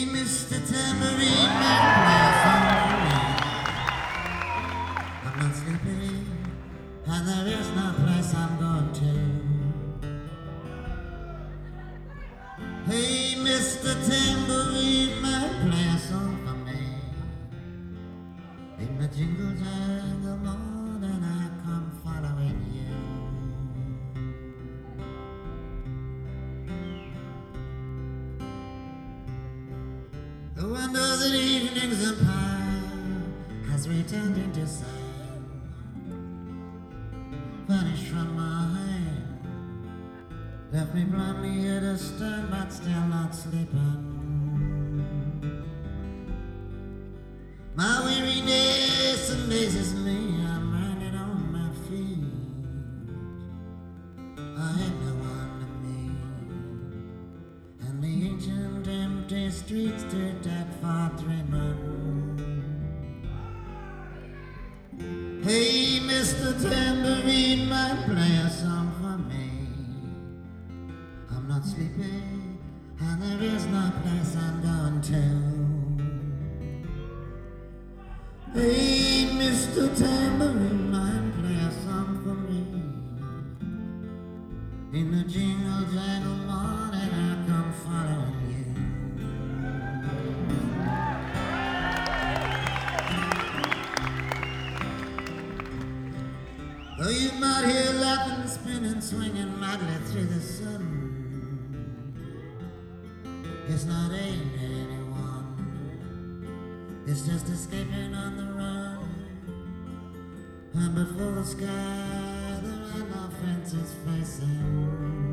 Hey, Mr. Tambourine Man, play a song for me. I'm not sleeping, and there is no place I'm going to. Hey, Mr. Tambourine Man, play a song for me. In the jingle jangle morning, I come following you. The wonder that evening's empire has returned into sand, vanished from my hand, left me blindly at a stern, but still not sleeping. My weariness amazes me, I'm running on my feet. I have no one to meet, and the ancient empty streets too dark for dreaming. Hey, Mr. Tambourine Man, play a song for me. I'm not sleeping, and there is no place I'm going to. Hey, Mr. Tambourine Man, play a song for me. In the jingle jangle morning, I come following you. Though you might hear laughing, spinning, swinging madly through the sun, it's not aimed at anyone, it's just escaping on the run. And before the sky, there are no fences facing.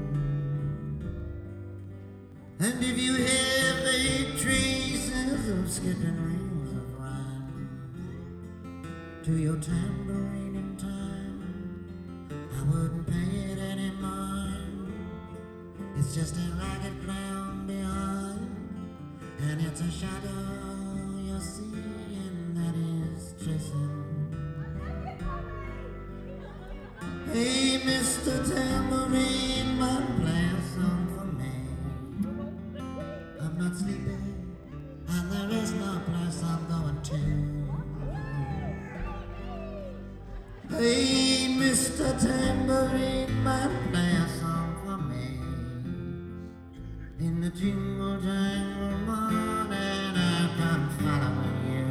And if you hear vague traces of skipping rings of rhyme to your tambourine in time, I wouldn't pay it any mind. It's just a ragged clown behind, and it's a shadow you're seeing that is chasing. Hey, Mr. Tambourine Man, play a song for me. I'm not sleeping, and there is no place I'm going to. Hey, Mr. Tambourine Man, play a song for me. In the jingle jangle morning, I come following you.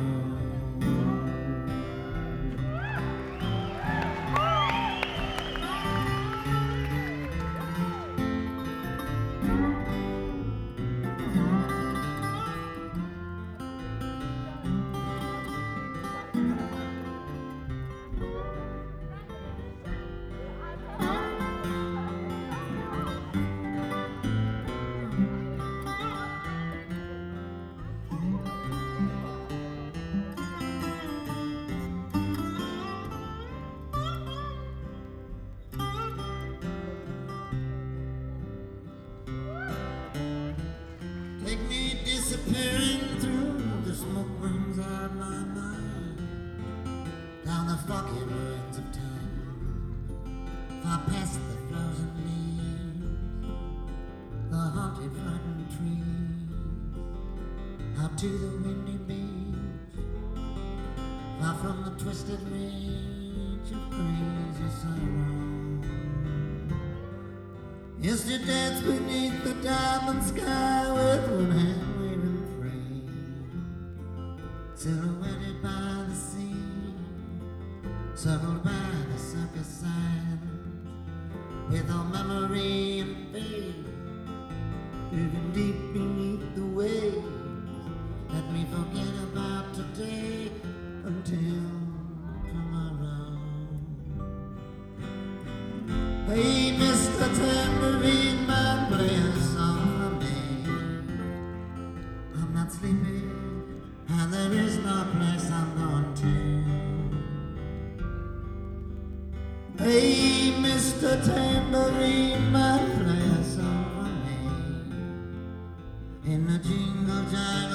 Take me disappearing through the smoke rings out my mind, down the foggy ruins of time, far past the frozen leaves, the haunted frightened trees, out to the windy beach, far from the twisted reach of crazy sorrow. Yes, to dance beneath the diamond sky with one hand waving free, silhouetted by the sea, circled by the circus sign, with all memory and faith, moving deep beneath the waves. Let me forget about today until tomorrow. Hey, Mr. Tambourine Man, play a song for me. I'm not sleeping, and there is no place I'm going to. Hey, Mr. Tambourine Man, play a song for me. In the jingle jangle